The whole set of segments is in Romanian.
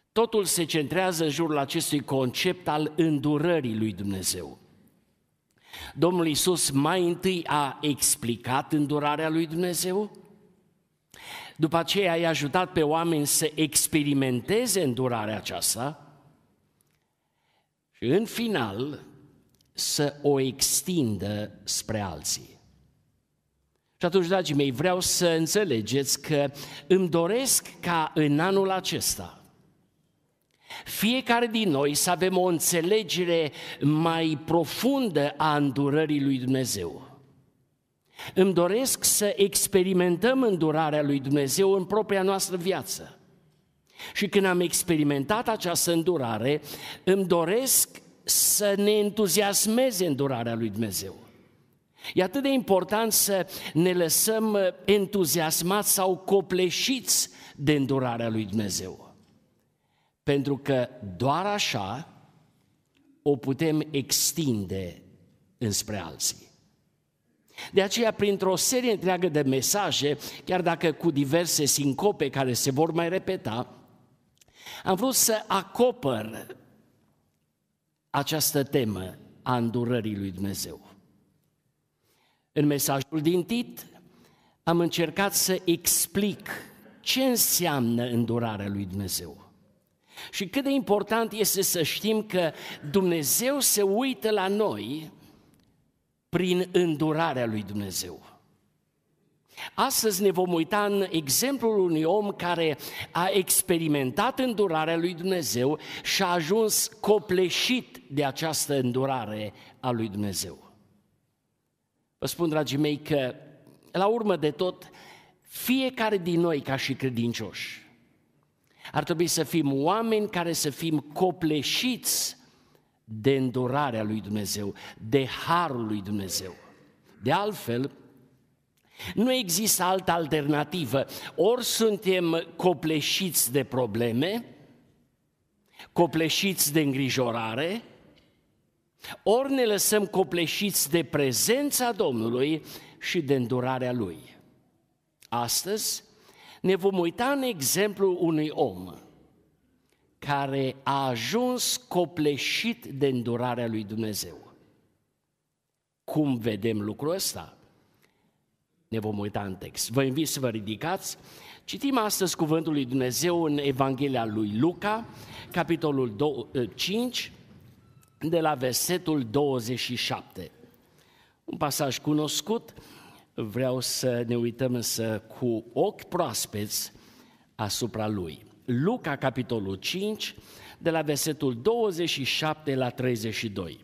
Totul se centrează în jurul acestui concept al îndurării lui Dumnezeu. Domnul Iisus mai întâi a explicat îndurarea lui Dumnezeu, după aceea i-a ajutat pe oameni să experimenteze îndurarea aceasta și în final să o extindă spre alții. Și atunci, dragii mei, vreau să înțelegeți că îmi doresc ca în anul acesta fiecare din noi să avem o înțelegere mai profundă a îndurării lui Dumnezeu. Îmi doresc să experimentăm îndurarea lui Dumnezeu în propria noastră viață. Și când am experimentat această îndurare, îmi doresc să ne entuziasmeze îndurarea lui Dumnezeu. E atât de important să ne lăsăm entuziasmați sau copleșiți de îndurarea lui Dumnezeu. Pentru că doar așa o putem extinde înspre alții. De aceea, printr-o serie întreagă de mesaje, chiar dacă cu diverse sincope care se vor mai repeta, am vrut să acopăr această temă a îndurării lui Dumnezeu. În mesajul din Tit am încercat să explic ce înseamnă îndurarea lui Dumnezeu. Și cât de important este să știm că Dumnezeu se uită la noi prin îndurarea lui Dumnezeu. Astăzi ne vom uita în exemplul unui om care a experimentat îndurarea lui Dumnezeu și a ajuns copleșit de această îndurare a lui Dumnezeu. Vă spun, dragii mei, că la urmă de tot, fiecare din noi ca și credincioși ar trebui să fim oameni care să fim copleșiți de îndurarea lui Dumnezeu, de harul lui Dumnezeu. De altfel, nu există altă alternativă. Ori suntem copleșiți de probleme, copleșiți de îngrijorare, ori ne lăsăm copleșiți de prezența Domnului și de îndurarea Lui. Astăzi ne vom uita în exemplul unui om care a ajuns copleșit de îndurarea lui Dumnezeu. Cum vedem lucrul ăsta? Ne vom uita în text. Vă invit să vă ridicați. Citim astăzi cuvântul lui Dumnezeu în Evanghelia lui Luca, capitolul 5, de la versetul 27. Un pasaj cunoscut, vreau să ne uităm însă cu ochi proaspeți asupra lui. Luca, capitolul 5, de la versetul 27 la 32.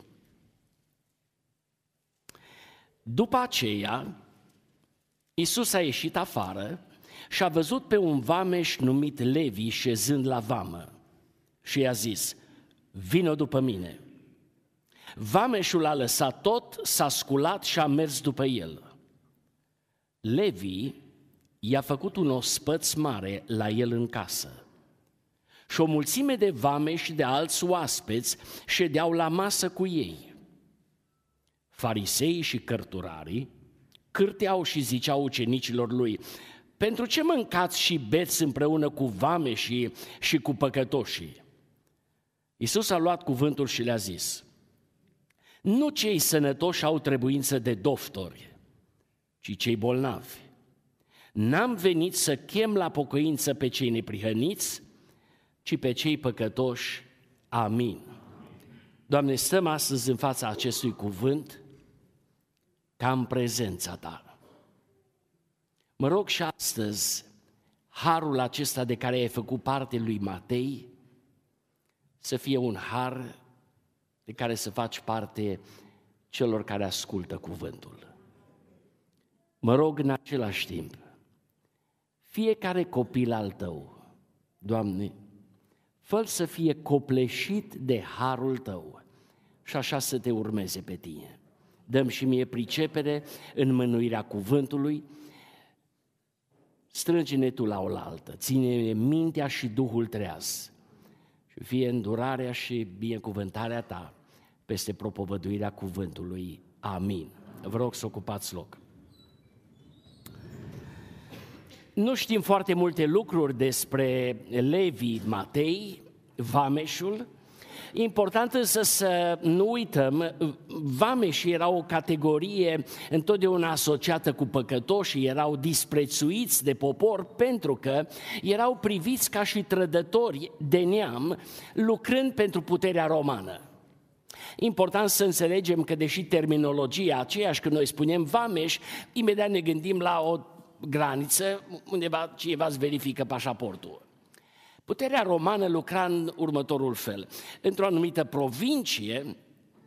După aceea, Iisus a ieșit afară și a văzut pe un vameș numit Levi șezând la vamă și i-a zis: "Vino după mine." Vameșul a lăsat tot, s-a sculat și a mers după el. Levi i-a făcut un ospăț mare la el în casă și o mulțime de vameși și de alți oaspeți ședeau la masă cu ei. Fariseii și cărturarii cârteau și ziceau ucenicilor lui: "Pentru ce mâncați și beți împreună cu vameșii și cu păcătoșii?" Iisus a luat cuvântul și le-a zis: "Nu cei sănătoși au trebuință de doctori, ci cei bolnavi. N-am venit să chem la pocăință pe cei neprihăniți, ci pe cei păcătoși. Amin." Doamne, stăm astăzi în fața acestui cuvânt ca în prezența Ta. Mă rog și astăzi harul acesta de care ai făcut parte lui Matei să fie un har de care să faci parte celor care ascultă cuvântul. Mă rog în același timp, fiecare copil al Tău, Doamne, fă-l să fie copleșit de harul Tău și așa să Te urmeze pe Tine. Dă-mi și mie pricepere în mânuirea cuvântului, strânge-ne Tu la oaltă, ține-ne mintea și Duhul treaz și fie îndurarea și binecuvântarea Ta peste propovăduirea cuvântului. Amin. Vă rog să ocupați loc. Nu știm foarte multe lucruri despre Levi Matei, vameșul. Important însă să nu uităm, vameșii erau o categorie întotdeauna asociată cu păcătoșii, erau disprețuiți de popor pentru că erau priviți ca și trădători de neam, lucrând pentru puterea romană. Important să înțelegem că deși terminologia aceeași, când noi spunem vameș, imediat ne gândim la o graniță undeva cineva îți verifică pașaportul. Puterea romană lucra în următorul fel. Într-o anumită provincie,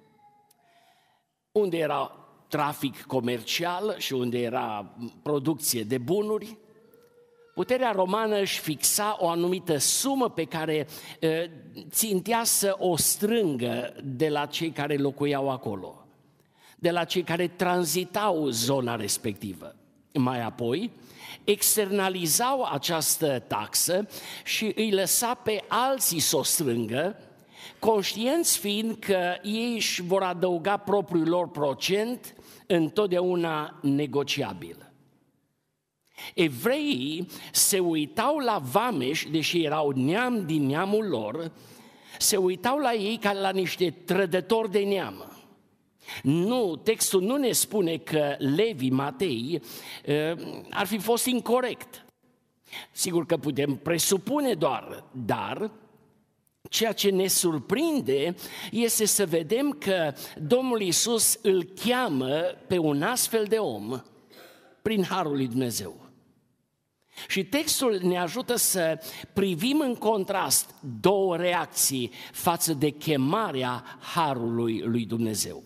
unde era trafic comercial și unde era producție de bunuri, puterea romană își fixa o anumită sumă pe care țintea să o strângă de la cei care locuiau acolo, de la cei care tranzitau zona respectivă. Mai apoi, externalizau această taxă și îi lăsa pe alții să o strângă, conștienți fiind că ei își vor adăuga propriul lor procent, întotdeauna negociabil. Evreii se uitau la vameși, deși erau neam din neamul lor, se uitau la ei ca la niște trădători de neam. Nu, textul nu ne spune că Levi, Matei, ar fi fost incorect. Sigur că putem presupune doar, dar ceea ce ne surprinde este să vedem că Domnul Iisus îl cheamă pe un astfel de om prin harul lui Dumnezeu. Și textul ne ajută să privim în contrast două reacții față de chemarea harului lui Dumnezeu.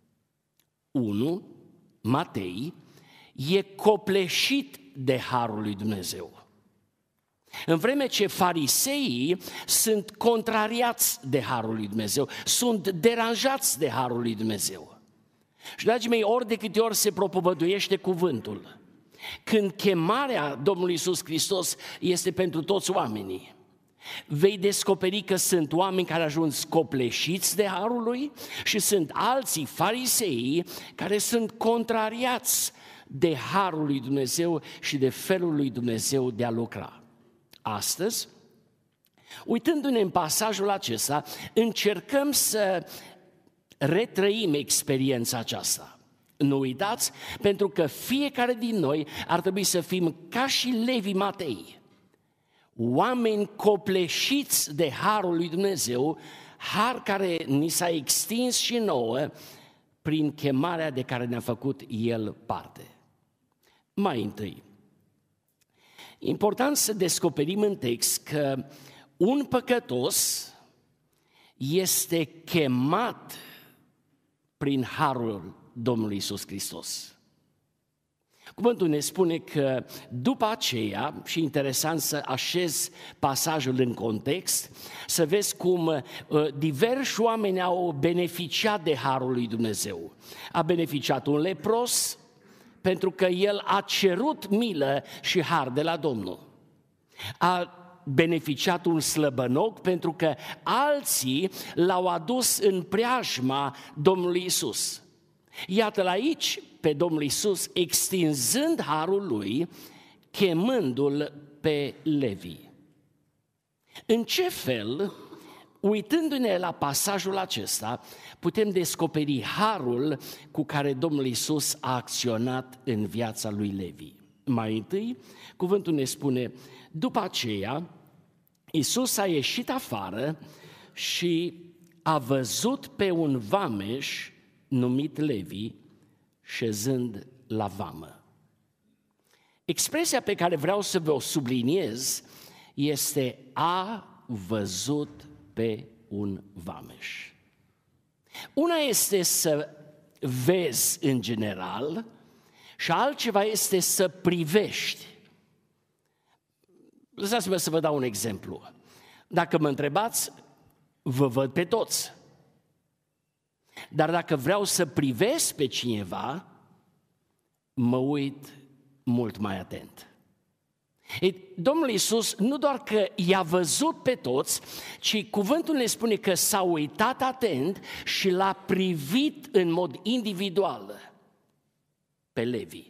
1. Matei e copleșit de harul lui Dumnezeu. În vreme ce fariseii sunt contrariați de harul lui Dumnezeu, sunt deranjați de harul lui Dumnezeu. Și, dragii mei, ori de câte ori se propovăduiește cuvântul, când chemarea Domnului Iisus Hristos este pentru toți oamenii, vei descoperi că sunt oameni care ajung copleșiți de harul lui și sunt alții farisei care sunt contrariați de harul lui Dumnezeu și de felul lui Dumnezeu de a lucra. Astăzi, uitându-ne în pasajul acesta, încercăm să retrăim experiența aceasta. Nu uitați, pentru că fiecare din noi ar trebui să fim ca și Levi Matei, oameni copleșiți de harul lui Dumnezeu, har care ni s-a extins și nouă prin chemarea de care ne-a făcut El parte. Mai întâi, important să descoperim în text că un păcătos este chemat prin harul Domnului Iisus Hristos. Cuvântul ne spune că după aceea, și interesant să așez pasajul în context, să vezi cum diversi oameni au beneficiat de harul lui Dumnezeu. A beneficiat un lepros pentru că el a cerut milă și har de la Domnul. A beneficiat un slăbănoc pentru că alții l-au adus în preajma Domnului Iisus. Iată-l aici pe Domnul Iisus extinzând harul lui, chemându-l pe Levi. În ce fel, uitându-ne la pasajul acesta, putem descoperi harul cu care Domnul Iisus a acționat în viața lui Levi? Mai întâi, cuvântul ne spune, după aceea, Iisus a ieșit afară și a văzut pe un vameș numit Levi, șezând la vamă. Expresia pe care vreau să vă o subliniez este a văzut pe un vameș. Una este să vezi în general și altceva este să privești. Lăsați-mă să vă dau un exemplu. Dacă mă întrebați, vă văd pe toți. Dar dacă vreau să privesc pe cineva, mă uit mult mai atent. Domnul Iisus nu doar că i-a văzut pe toți, ci cuvântul ne spune că s-a uitat atent și l-a privit în mod individual pe Levi.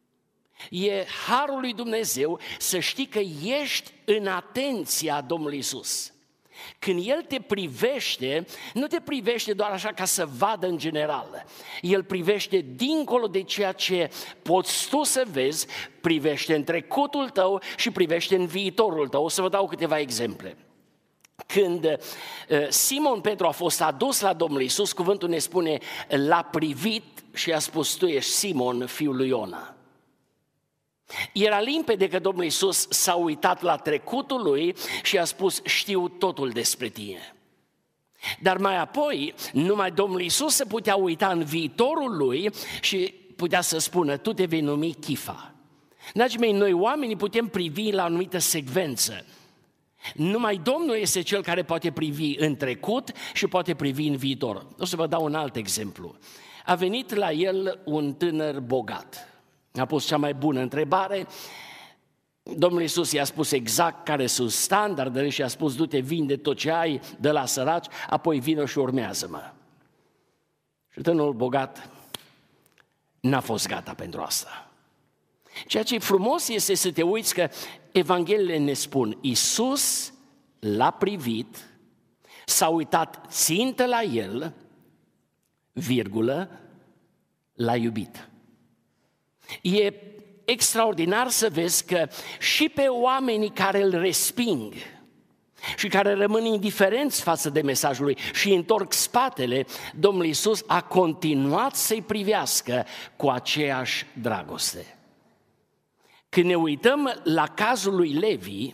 E harul lui Dumnezeu să știi că ești în atenția Domnului Iisus. Când El te privește, nu te privește doar așa ca să vadă în general. El privește dincolo de ceea ce poți tu să vezi, privește în trecutul tău și privește în viitorul tău. O să vă dau câteva exemple. Când Simon Petru a fost adus la Domnul Iisus, cuvântul ne spune, l-a privit și a spus, tu ești Simon, fiul lui Iona. Era limpede că Domnul Iisus s-a uitat la trecutul lui și a spus, știu totul despre tine. Dar mai apoi, numai Domnul Iisus se putea uita în viitorul lui și putea să spună, tu te vei numi Chifa. Dragii mei, noi oamenii putem privi la o anumită secvență. Numai Domnul este Cel care poate privi în trecut și poate privi în viitor. O să vă dau un alt exemplu. A venit la el un tânăr bogat. A pus cea mai bună întrebare. Domnul Iisus i-a spus exact care sunt standardele și a spus, du-te, vinde tot ce ai, dă la săraci, apoi vină și urmează-mă. Și tânărul bogat n-a fost gata pentru asta. Ceea ce e frumos este să te uiți că Evangheliile ne spun, Iisus l-a privit, s-a uitat țintă la el, virgulă, l-a iubit. E extraordinar să vezi că și pe oamenii care îl resping și care rămân indiferenți față de mesajul lui și întorc spatele, Domnul Iisus a continuat să-i privească cu aceeași dragoste. Când ne uităm la cazul lui Levi,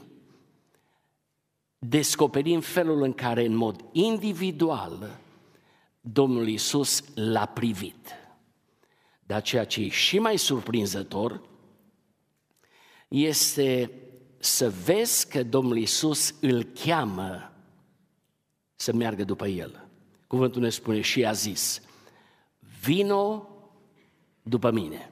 descoperim felul în care, în mod individual, Domnul Iisus l-a privit. Dar ceea ce e și mai surprinzător este să vezi că Domnul Iisus îl cheamă să meargă după el. Cuvântul ne spune și a zis, vino după mine.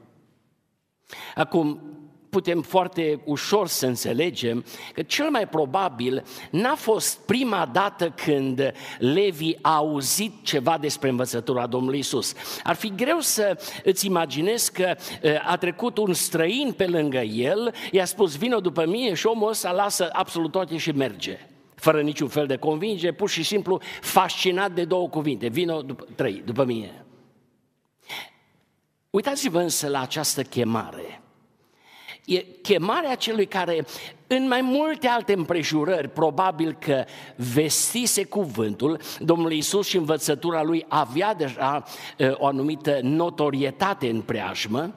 Acum, putem foarte ușor să înțelegem că cel mai probabil n-a fost prima dată când Levi a auzit ceva despre învățătura Domnului Iisus. Ar fi greu să îți imaginezi că a trecut un străin pe lângă el, i-a spus vino după mine și omul ăsta lasă absolut toate și merge. Fără niciun fel de convingere, pur și simplu fascinat de două cuvinte, vino după mine. Uitați-vă însă la această chemare. E chemarea celui care, în mai multe alte împrejurări, probabil că vestise cuvântul, Domnul Iisus și învățătura lui avea deja o anumită notorietate în preajmă.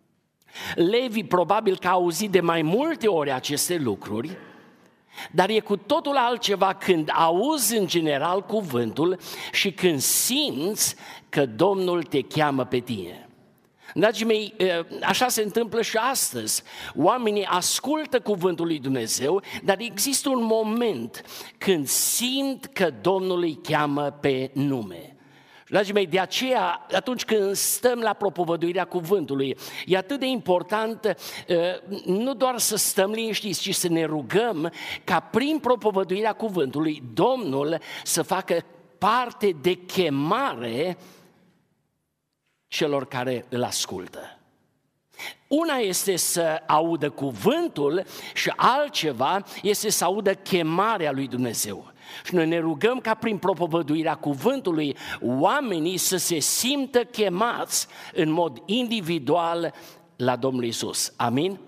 Levi probabil că a auzit de mai multe ori aceste lucruri, dar e cu totul altceva când auzi în general cuvântul și când simți că Domnul te cheamă pe tine. Dragii mei, așa se întâmplă și astăzi. Oamenii ascultă cuvântul lui Dumnezeu, dar există un moment când simt că Domnul îi cheamă pe nume. Dragii mei, de aceea, atunci când stăm la propovăduirea cuvântului, e atât de important nu doar să stăm liniștiți, ci să ne rugăm ca prin propovăduirea cuvântului Domnul să facă parte de chemare celor care îl ascultă. Una este să audă cuvântul și altceva este să audă chemarea lui Dumnezeu. Și noi ne rugăm ca prin propovăduirea cuvântului oamenii să se simtă chemați în mod individual la Domnul Iisus. Amin?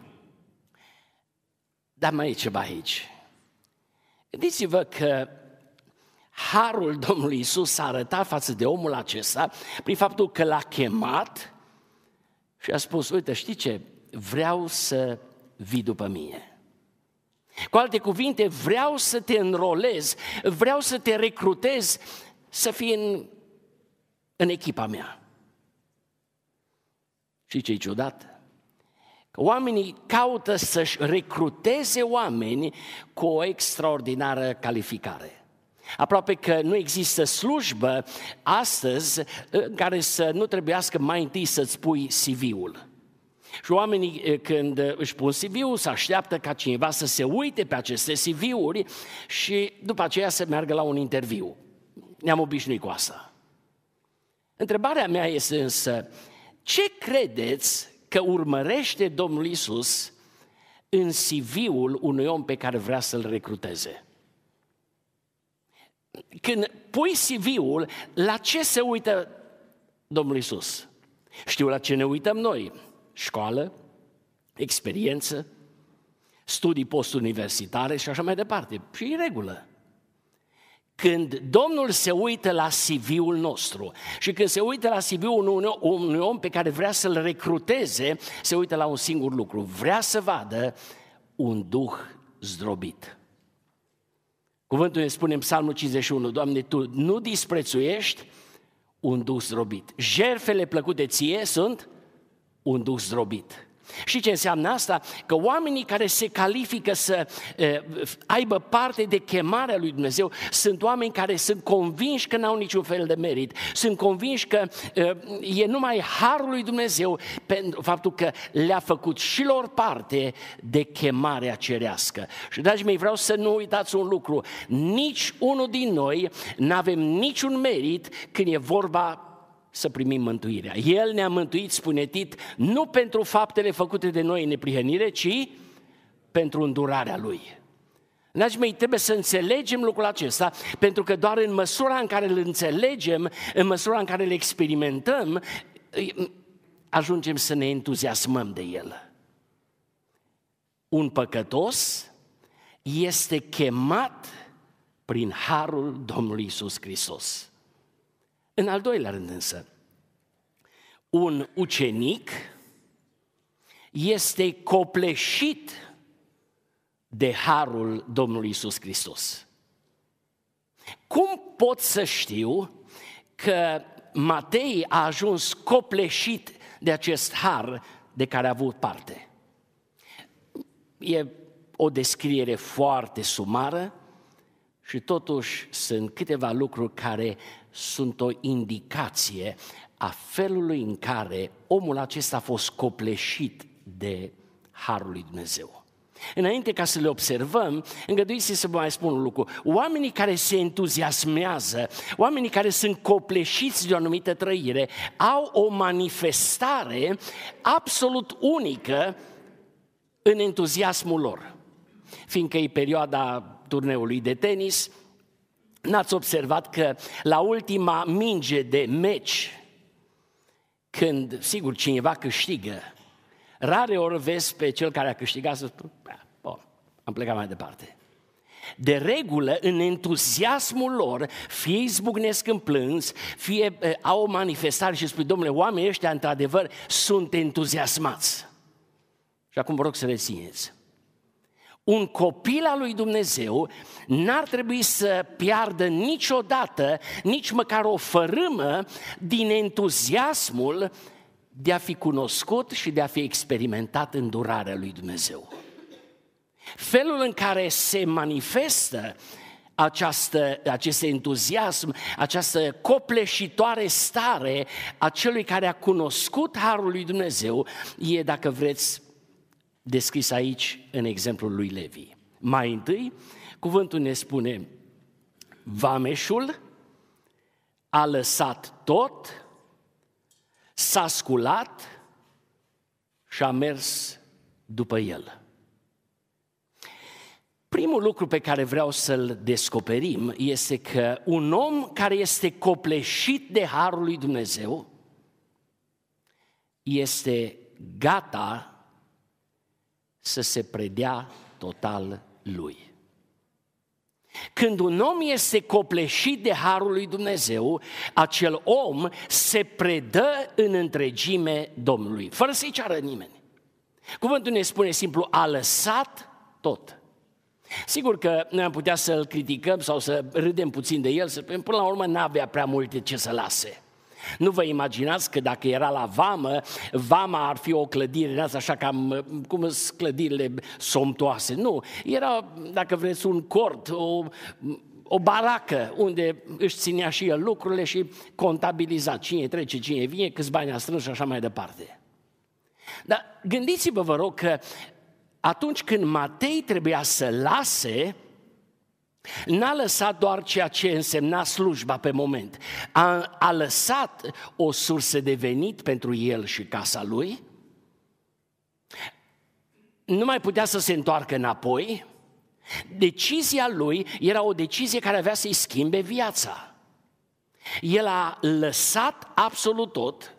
Dar mai e ceva aici. Gândiți-vă că harul Domnului Iisus s-a arătat față de omul acesta prin faptul că l-a chemat și a spus, uite, știi ce? Vreau să vii după mine. Cu alte cuvinte, vreau să te înrolez, vreau să te recrutez să fii în echipa mea. Și ce-i ciudat? Că oamenii caută să-și recruteze oameni cu o extraordinară calificare. Aproape că nu există slujbă astăzi în care să nu trebuiască mai întâi să-ți pui CV-ul. Și oamenii când își pun CV-ul se așteaptă ca cineva să se uite pe aceste CV-uri și după aceea să meargă la un interviu. Ne-am obișnuit cu asta. Întrebarea mea este însă, ce credeți că urmărește Domnul Iisus în CV-ul unui om pe care vrea să-l recruteze? când pui CV-ul, la ce se uită Domnul Iisus? Știu la ce ne uităm noi: școală, experiență, studii postuniversitare și așa mai departe. Și în regulă. Când Domnul se uită la CV-ul nostru și când se uită la CV-ul unui om pe care vrea să-l recruteze, se uită la un singur lucru: vrea să vadă un duh zdrobit. Cuvântul ne spune în Psalmul 51: Doamne, Tu nu disprețuiești un duh zdrobit. Jertfele plăcute Ție sunt un duh zdrobit. Și ce înseamnă asta? Că oamenii care se califică să aibă parte de chemarea lui Dumnezeu sunt oameni care sunt convinși că n-au niciun fel de merit, sunt convinși că e numai harul lui Dumnezeu pentru faptul că le-a făcut și lor parte de chemarea cerească. Și, dragii mei, vreau să nu uitați un lucru: nici unul din noi n-avem niciun merit când e vorba să primim mântuirea. El ne-a mântuit, spune Tit, nu pentru faptele făcute de noi în neprihănire, ci pentru îndurarea Lui. Dragii mei, trebuie să înțelegem lucrul acesta, pentru că doar în măsura în care îl înțelegem, în măsura în care îl experimentăm, ajungem să ne entuziasmăm de El. Un păcătos este chemat prin harul Domnului Iisus Hristos. În al doilea rând însă, un ucenic este copleșit de harul Domnului Iisus Hristos. Cum pot să știu că Matei a ajuns copleșit de acest har de care a avut parte? E o descriere foarte sumară și totuși sunt câteva lucruri care sunt o indicație a felului în care omul acesta a fost copleșit de harul lui Dumnezeu. Înainte ca să le observăm, îngăduiți-mi să vă mai spun un lucru: oamenii care se entuziasmează, oamenii care sunt copleșiți de o anumită trăire, au o manifestare absolut unică în entuziasmul lor. Fiindcă e perioada turneului de tenis, n-ați observat că la ultima minge de meci, când, sigur, cineva câștigă, rare ori vezi pe cel care a câștigat să spune: bun, am plecat mai departe. De regulă, în entuziasmul lor, fie izbucnesc în plâns, fie au o manifestare și spui: domnule, oamenii ăștia, într-adevăr, sunt entuziasmați. Și acum vă rog să rețineți: un copil al lui Dumnezeu n-ar trebui să piardă niciodată, nici măcar o fărâmă din entuziasmul de a fi cunoscut și de a fi experimentat îndurarea lui Dumnezeu. Felul în care se manifestă acest entuziasm, această copleșitoare stare a celui care a cunoscut harul lui Dumnezeu e, dacă vreți, descris aici în exemplul lui Levi. Mai întâi, cuvântul ne spune: vameșul a lăsat tot, s-a sculat și a mers după el. Primul lucru pe care vreau să-l descoperim este că un om care este copleșit de harul lui Dumnezeu este gata să se predea total lui. Când un om este copleșit de harul lui Dumnezeu, acel om se predă în întregime Domnului, fără să-i ceară nimeni. Cuvântul ne spune simplu: a lăsat tot. Sigur că noi am putea să-l criticăm sau să râdem puțin de el, să spunem: până la urmă n-avea prea multe ce să lase. Nu vă imaginați că dacă era la vamă, vama ar fi o clădire, așa cam cum sunt clădirile somptoase. Nu, era, dacă vreți, un cort, o baracă unde își ținea și el lucrurile și contabiliza cine trece, cine vine, câți bani a strâns și așa mai departe. Dar gândiți-vă, vă rog, că atunci când Matei trebuia să lase, n-a lăsat doar ceea ce însemna slujba pe moment, a lăsat o sursă de venit pentru el și casa lui, nu mai putea să se întoarcă înapoi, Decizia lui era o decizie care avea să-i schimbe viața. El a lăsat absolut tot,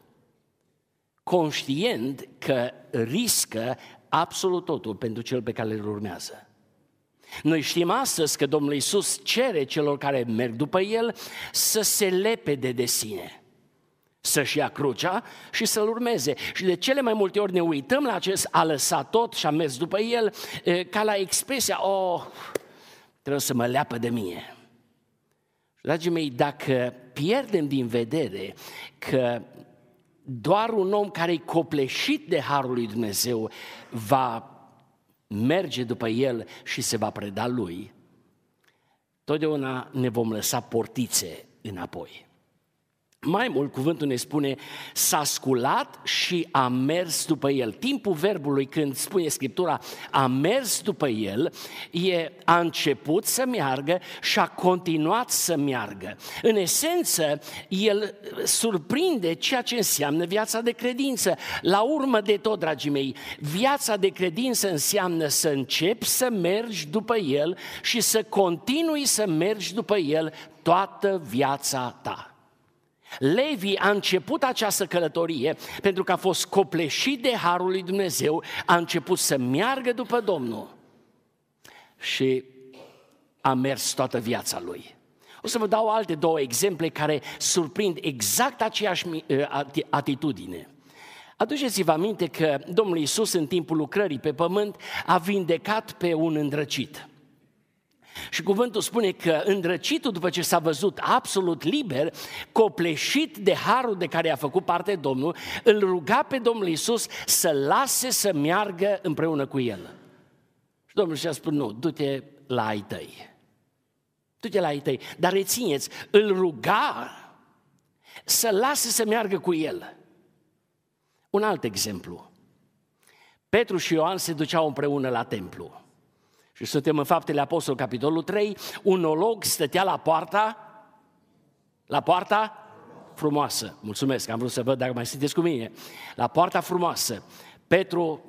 conștient că riscă absolut totul pentru cel pe care îl urmează. Noi știm astăzi că Domnul Iisus cere celor care merg după El să se lepede de sine, să-și ia crucea și să-L urmeze. Și de cele mai multe ori ne uităm la acest a lăsat tot și a mers după El ca la expresia, trebuie să mă leapă de mine. Dragii mei, dacă pierdem din vedere că doar un om care e copleșit de harul lui Dumnezeu va merge după El și se va preda lui, totdeauna ne vom lăsa portițe înapoi. Mai mult, cuvântul ne spune, s-a sculat și a mers după El. Timpul verbului, când spune Scriptura, a mers după El, a început să meargă și a continuat să meargă. În esență, El surprinde ceea ce înseamnă viața de credință. La urmă de tot, dragii mei, viața de credință înseamnă să începi să mergi după El și să continui să mergi după El toată viața ta. Levi a început această călătorie pentru că a fost copleșit de harul lui Dumnezeu, a început să meargă după Domnul și a mers toată viața lui. O să vă dau alte două exemple care surprind exact aceeași atitudine. Aduceți-vă aminte că Domnul Iisus în timpul lucrării pe pământ a vindecat pe un îndrăcit. Și cuvântul spune că îndrăcitul, după ce s-a văzut absolut liber, copleșit de harul de care a făcut parte Domnul, îl ruga pe Domnul Iisus să lase să meargă împreună cu el. Și Domnul și-a spus, nu, du-te la ai tăi. Du-te la ai tăi. Dar rețineți, îl ruga să lase să meargă cu el. Un alt exemplu. Petru și Ioan se duceau împreună la templu. Și suntem în Faptele Apostolului, capitolul 3, un olog stătea la poarta frumoasă. Mulțumesc, am vrut să văd dacă mai sunteți cu mine. La poarta frumoasă. Petru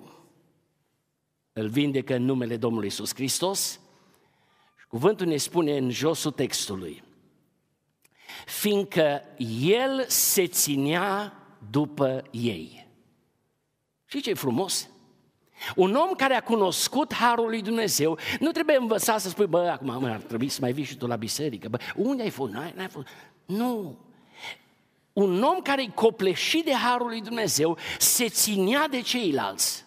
îl vindecă în numele Domnului Iisus Hristos și cuvântul ne spune în josul textului, fiindcă el se ținea după ei. Și ce e frumos? Un om care a cunoscut harul lui Dumnezeu nu trebuie învățat să spui, acum ar trebui să mai vii și tu la biserică, unde ai fost? N-ai fost? Nu. Un om care e copleșit de harul lui Dumnezeu se ținea de ceilalți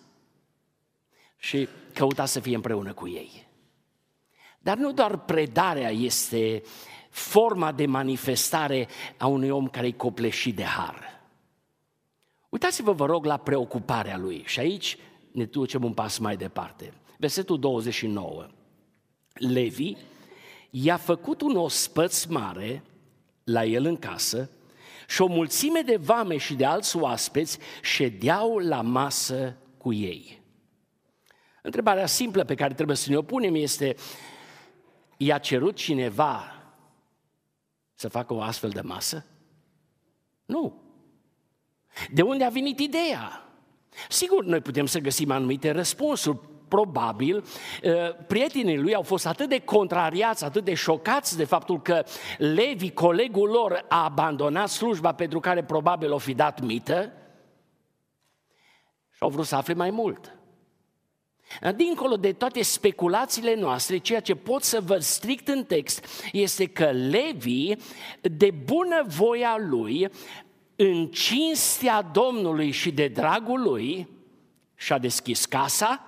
și căuta să fie împreună cu ei. Dar nu doar predarea este forma de manifestare a unui om care e copleșit de har. Uitați-vă, vă rog, la preocuparea lui. Și aici ne ducem un pas mai departe. Versetul 29. Levi i-a făcut un ospăț mare la el în casă și o mulțime de vame și de alți oaspeți ședeau la masă cu ei. Întrebarea simplă pe care trebuie să ne o punem este, i-a cerut cineva să facă o astfel de masă? Nu. De unde a venit ideea? Sigur, noi putem să găsim anumite răspunsuri. Probabil, prietenii lui au fost atât de contrariați, atât de șocați de faptul că Levi, colegul lor, a abandonat slujba pentru care probabil o fi dat mită și au vrut să afle mai mult. Dincolo de toate speculațiile noastre, ceea ce pot să văd strict în text este că Levi, de bună voia lui, în cinstea Domnului și de dragul lui, și-a deschis casa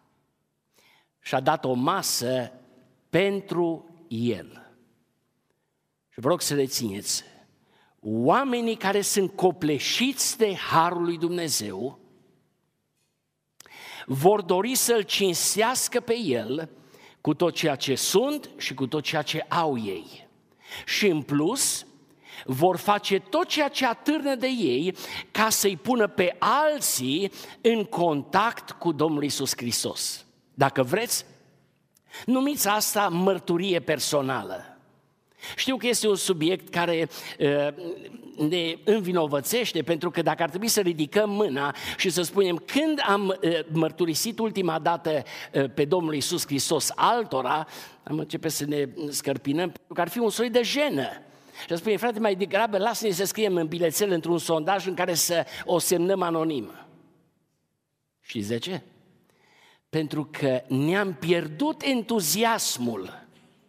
și-a dat o masă pentru el. Și vă rog să rețineți, oamenii care sunt copleșiți de harul lui Dumnezeu vor dori să-l cinstească pe el cu tot ceea ce sunt și cu tot ceea ce au ei. Și în plus, vor face tot ceea ce atârnă de ei ca să-i pună pe alții în contact cu Domnul Iisus Hristos. Dacă vreți, numiți asta mărturie personală. Știu că este un subiect care ne învinovățește, pentru că dacă ar trebui să ridicăm mâna și să spunem când am mărturisit ultima dată pe Domnul Iisus Hristos altora, am începe să ne scărpinăm, pentru că ar fi un soi de jenă. Și spune, frate, mai degrabă lasă-ne să scriem în bilețel într-un sondaj în care să o semnăm anonim. Știți de ce? Pentru că ne-am pierdut entuziasmul.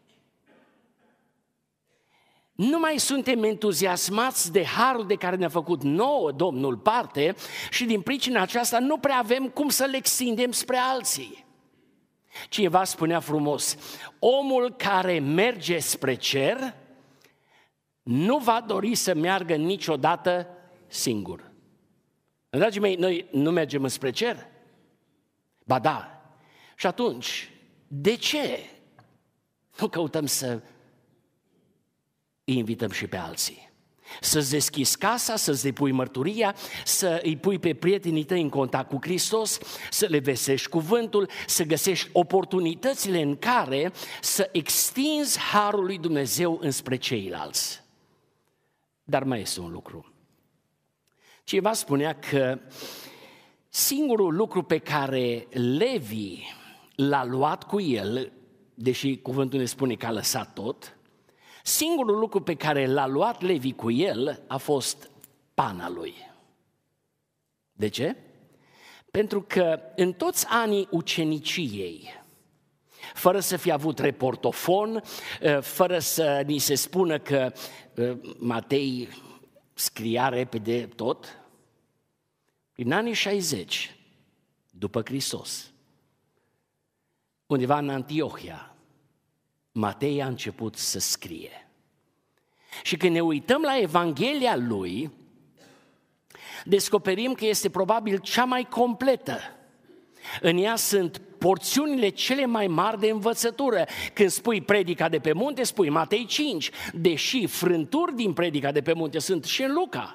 Nu mai suntem entuziasmați de harul de care ne-a făcut nouă Domnul parte și din pricina aceasta nu prea avem cum să le extindem spre alții. Cineva spunea frumos, omul care merge spre cer nu va dori să meargă niciodată singur. Dragii mei, noi nu mergem spre cer? Ba da. Și atunci, de ce nu căutăm să îi invităm și pe alții? Să-ți deschizi casa, să-ți depui mărturia, să îi pui pe prietenii tăi în contact cu Hristos, să le vestești cuvântul, să găsești oportunitățile în care să extinzi harul lui Dumnezeu înspre ceilalți. Dar mai este un lucru. Cineva spunea că singurul lucru pe care Levi l-a luat cu el, deși cuvântul ne spune că a lăsat tot, singurul lucru pe care l-a luat Levi cu el a fost pana lui. De ce? Pentru că în toți anii uceniciei, fără să fie avut reportofon, fără să ni se spună că Matei scria repede tot, în anii 60, după Hristos, undeva în Antiohia, Matei a început să scrie. Și când ne uităm la Evanghelia lui, descoperim că este probabil cea mai completă. În ea sunt porțiunile cele mai mari de învățătură. Când spui predica de pe munte, spui Matei 5, deși frânturi din predica de pe munte sunt și în Luca.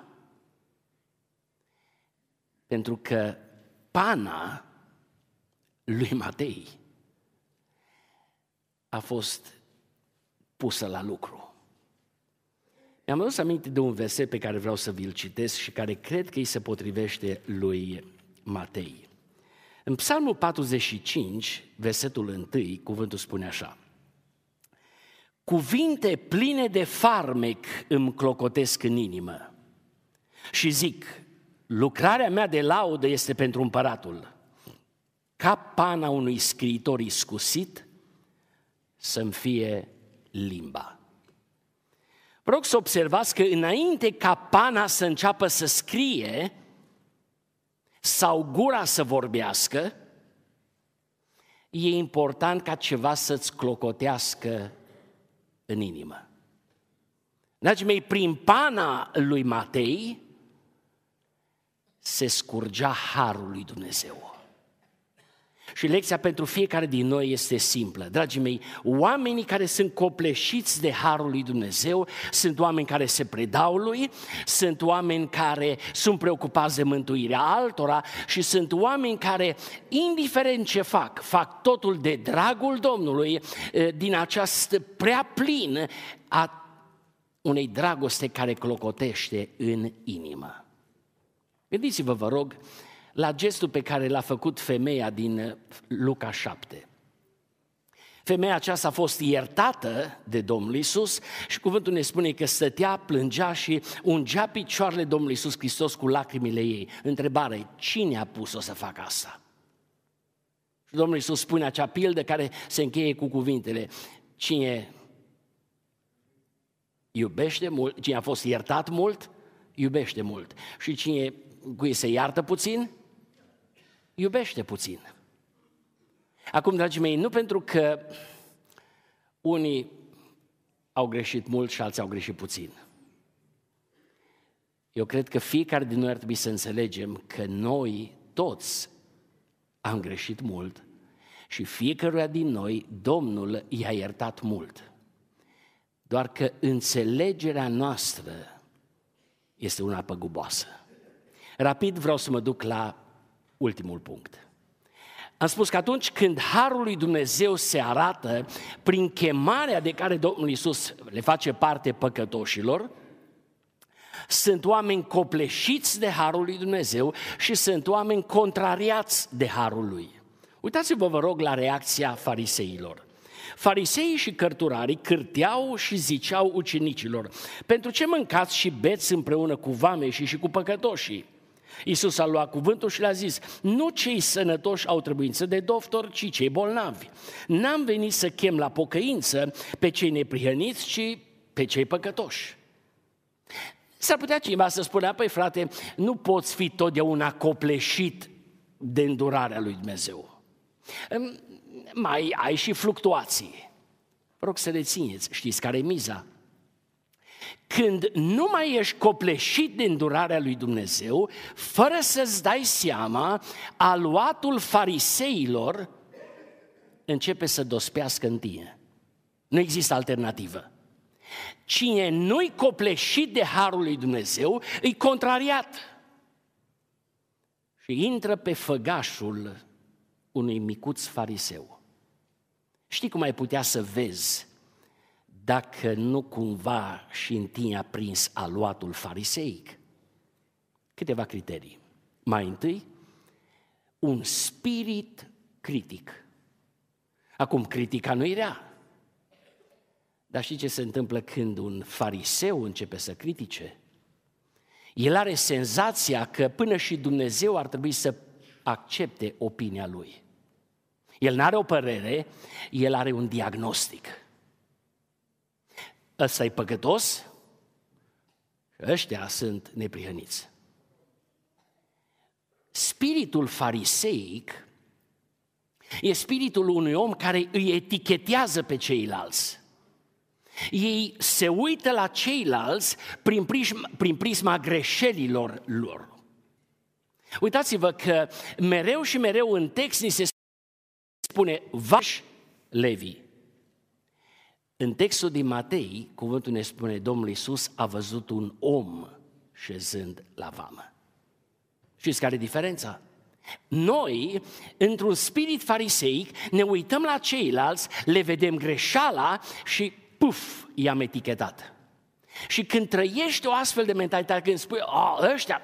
Pentru că pana lui Matei a fost pusă la lucru. Mi-am adus aminte de un verset pe care vreau să vi-l citesc și care cred că îi se potrivește lui Matei. În Psalmul 45, versetul 1, cuvântul spune așa: cuvinte pline de farmec îmi clocotesc în inimă și zic, lucrarea mea de laudă este pentru împăratul. Ca pana unui scriitor iscusit să-mi fie limba. Vă rog să observați că înainte ca pana să înceapă să scrie sau gura să vorbească, e important ca ceva să-ți clocotească în inimă. Dragii mei, prin pana lui Matei se scurgea harul lui Dumnezeu. Și lecția pentru fiecare din noi este simplă. Dragii mei, oamenii care sunt copleșiți de harul lui Dumnezeu sunt oameni care se predau lui, sunt oameni care sunt preocupați de mântuirea altora și sunt oameni care, indiferent ce fac, fac totul de dragul Domnului, din această prea plin a unei dragoste care clocotește în inimă. Gândiți-vă, vă rog, la gestul pe care l-a făcut femeia din Luca 7. Femeia aceasta a fost iertată de Domnul Iisus și cuvântul ne spune că stătea, plângea și ungea picioarele Domnului Iisus Hristos cu lacrimile ei. Întrebare, cine a pus-o să facă asta? Și Domnul Iisus spune acea pildă care se încheie cu cuvintele: cine iubește mult, cine a fost iertat mult, iubește mult. Și cine cui se iartă puțin, iubește puțin. Acum, dragii mei, nu pentru că unii au greșit mult și alții au greșit puțin. Eu cred că fiecare din noi ar trebui să înțelegem că noi toți am greșit mult și fiecăruia din noi Domnul i-a iertat mult. Doar că înțelegerea noastră este una păguboasă. Rapid vreau să mă duc la ultimul punct. Am spus că atunci când harul lui Dumnezeu se arată prin chemarea de care Domnul Iisus le face parte păcătoșilor, sunt oameni copleșiți de harul lui Dumnezeu și sunt oameni contrariați de harul lui. Uitați-vă, vă rog, la reacția fariseilor. Fariseii și cărturarii cârteau și ziceau ucenicilor: pentru ce mâncați și beți împreună cu vameșii și cu păcătoșii? Iisus a luat cuvântul și le-a zis: nu cei sănătoși au trebuință de doctor, ci cei bolnavi. N-am venit să chem la pocăință pe cei neprihăniți, ci pe cei păcătoși. S-ar putea cineva să spună: păi frate, nu poți fi totdeauna copleșit de îndurarea lui Dumnezeu. Mai ai și fluctuații. Vă rog să rețineți, știți care e miza? Când nu mai ești copleșit de îndurarea lui Dumnezeu, fără să-ți dai seama, aluatul fariseilor începe să dospească în tine. Nu există alternativă. Cine nu-i copleșit de harul lui Dumnezeu, e contrariat și intră pe făgașul unui micuț fariseu. Știi cum ai putea să vezi dacă nu cumva și în tine a prins aluatul fariseic? Câteva criterii. Mai întâi, un spirit critic. Acum, critica nu-i rea. Dar știi ce se întâmplă când un fariseu începe să critique? El are senzația că până și Dumnezeu ar trebui să accepte opinia lui. El n-are o părere, el are un diagnostic. Ăsta e păcătos și ăștia sunt neprihăniți. Spiritul fariseic e spiritul unui om care îi etichetează pe ceilalți. Ei se uită la ceilalți prin prisma greșelilor lor. Uitați-vă că mereu și mereu în text ni se spune vași Levi. În textul din Matei, cuvântul ne spune: Domnul Iisus a văzut un om șezând la vamă. Știți care e diferența? Noi, într-un spirit fariseic, ne uităm la ceilalți, le vedem greșeala și puf, i-am etichetat. Și când trăiești o astfel de mentalitate, când spui: ăștia,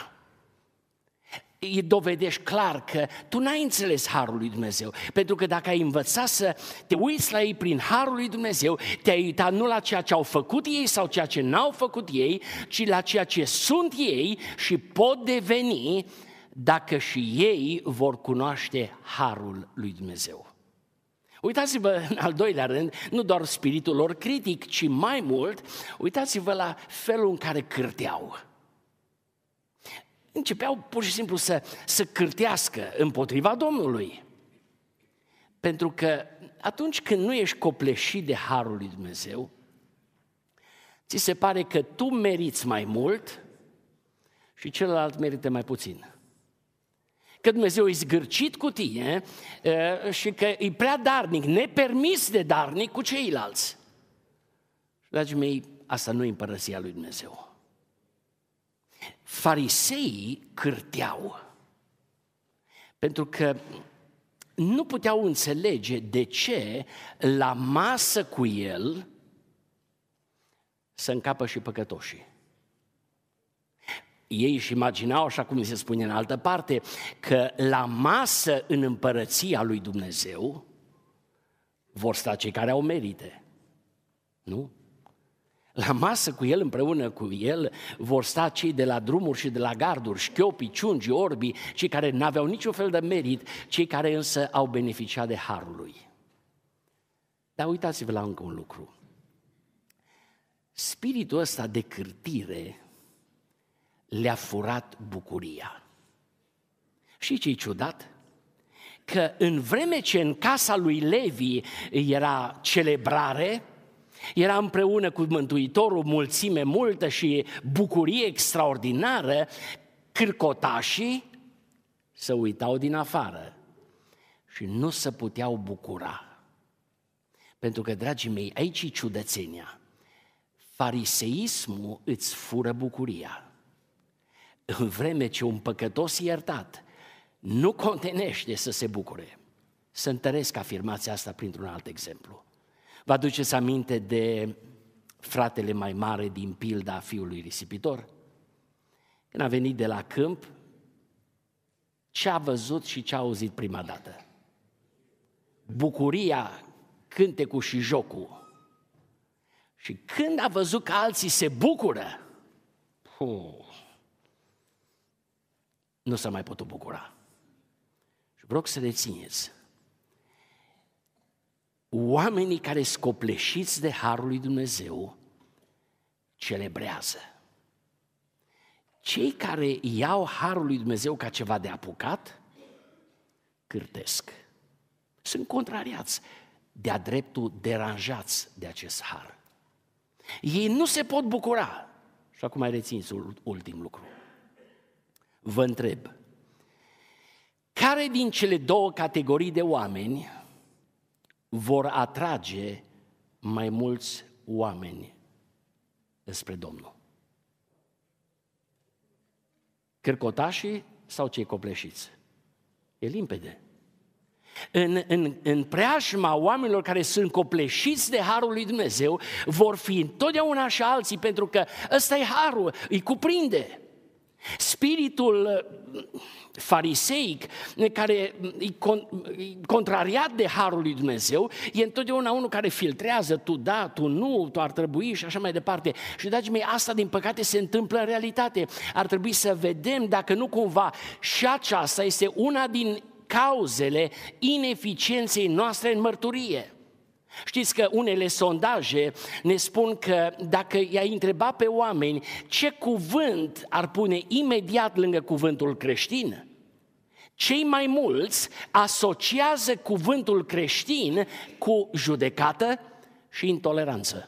îi dovedești clar că tu n-ai înțeles harul lui Dumnezeu. Pentru că dacă ai învățat să te uiți la ei prin harul lui Dumnezeu, te-ai uitat nu la ceea ce au făcut ei sau ceea ce n-au făcut ei, ci la ceea ce sunt ei și pot deveni dacă și ei vor cunoaște harul lui Dumnezeu. Uitați-vă în al doilea rând, nu doar spiritul lor critic, ci mai mult, uitați-vă la felul în care cârteau. Începeau pur și simplu să cârtească împotriva Domnului. Pentru că atunci când nu ești copleșit de harul lui Dumnezeu, ți se pare că tu meriți mai mult și celălalt merită mai puțin. Că Dumnezeu e zgârcit cu tine și că e prea darnic, nepermis de darnic cu ceilalți. Dragii mei, asta nu e împărăția lui Dumnezeu. Fariseii cârteau pentru că nu puteau înțelege de ce la masă cu el să încapă și păcătoșii. Ei își imaginau, așa cum se spune în altă parte, că la masă în împărăția lui Dumnezeu vor sta cei care au merite. Nu? La masă cu el, împreună cu el, vor sta cei de la drumuri și de la garduri, șchiopii, ciungii, orbii, cei care n-aveau niciun fel de merit, cei care însă au beneficiat de harul lui. Dar uitați-vă la încă un lucru. Spiritul ăsta de cârtire le-a furat bucuria. Și ce-i ciudat? Că în vreme ce în casa lui Levi era celebrare, era împreună cu Mântuitorul mulțime multă și bucurie extraordinară, cârcotașii se uitau din afară și nu se puteau bucura. Pentru că, dragii mei, aici e ciudățenia. Fariseismul îți fură bucuria. În vreme ce un păcătos iertat nu contenește să se bucure. Să întăresc afirmația asta printr-un alt exemplu. Vă aduceți aminte de fratele mai mare din pilda fiului risipitor? Când a venit de la câmp, ce a văzut și ce a auzit prima dată? Bucuria, cântecul și jocul. Și când a văzut că alții se bucură, nu s-a mai putut bucura. Și vreau să rețineți, oamenii care sunt copleșiți de harul lui Dumnezeu celebrează. Cei care iau harul lui Dumnezeu ca ceva de apucat, cârtesc. Sunt contrariați, de-a dreptul deranjați de acest har. Ei nu se pot bucura. Și acum mai rețineți ultim lucru. Vă întreb, care din cele două categorii de oameni vor atrage mai mulți oameni spre Domnul? Cârcotașii sau cei copleșiți? E limpede. În preajma oamenilor care sunt copleșiți de harul lui Dumnezeu vor fi întotdeauna și alții, pentru că ăsta e harul, îi cuprinde. Spiritul fariseic care e contrariat de harul lui Dumnezeu e întotdeauna unul care filtrează, tu da, tu nu, tu ar trebui și așa mai departe. Și dragii mei, asta din păcate se întâmplă în realitate. Ar trebui să vedem dacă nu cumva și aceasta este una din cauzele ineficienței noastre în mărturie. Știți că unele sondaje ne spun că dacă i-ai întreba pe oameni ce cuvânt ar pune imediat lângă cuvântul creștin, cei mai mulți asociază cuvântul creștin cu judecată și intoleranță.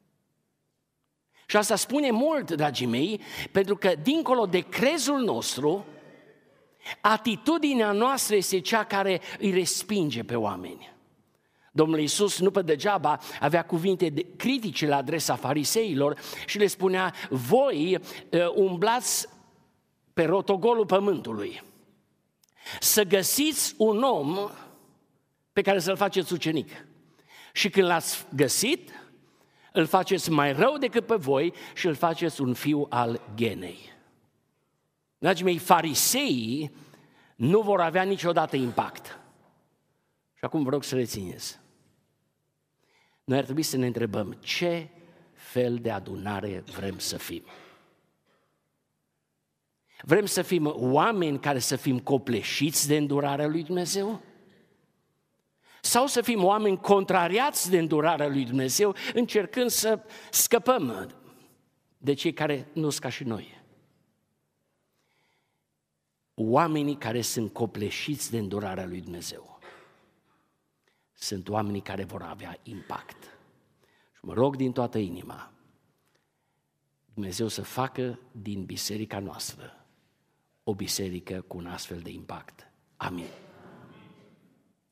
Și asta spune mult, dragii mei, pentru că dincolo de crezul nostru, atitudinea noastră este cea care îi respinge pe oameni. Domnul Iisus nu pe degeaba avea cuvinte critice la adresa fariseilor și le spunea: voi umblați pe rotogolul pământului să găsiți un om pe care să-l faceți ucenic. Și când l-ați găsit, îl faceți mai rău decât pe voi și îl faceți un fiu al ghenei. Dragii mei, fariseii nu vor avea niciodată impact. Și acum vă rog să rețineți. Noi ar trebui să ne întrebăm ce fel de adunare vrem să fim. Vrem să fim oameni care să fim copleșiți de îndurarea lui Dumnezeu? Sau să fim oameni contrariați de îndurarea lui Dumnezeu, încercând să scăpăm de cei care nu sunt ca și noi? Oamenii care sunt copleșiți de îndurarea lui Dumnezeu sunt oamenii care vor avea impact. Și mă rog din toată inima Dumnezeu să facă din biserica noastră o biserică cu un astfel de impact. Amin.